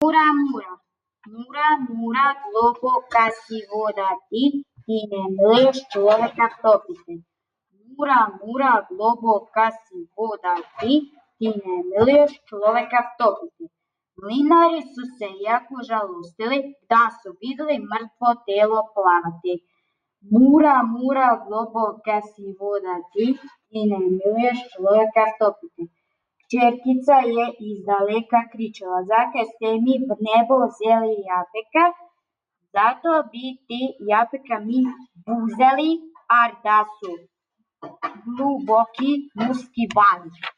Mura, globoka si voda ti ne mliješ čoveka topiti. Mura, globoka si voda ti ne mliješ čoveka topiti. Mlinari su se jako žalostili da su vidjeli mrtvo telo plavati. Mura, globoka si voda ti ne mliješ čoveka topiti. Kćerkica je izdaleka kričala, zakaj ste mi v nebo vzeli japeka? Zato bi ti japeka mi uzeli, ar da su globoki muski vali.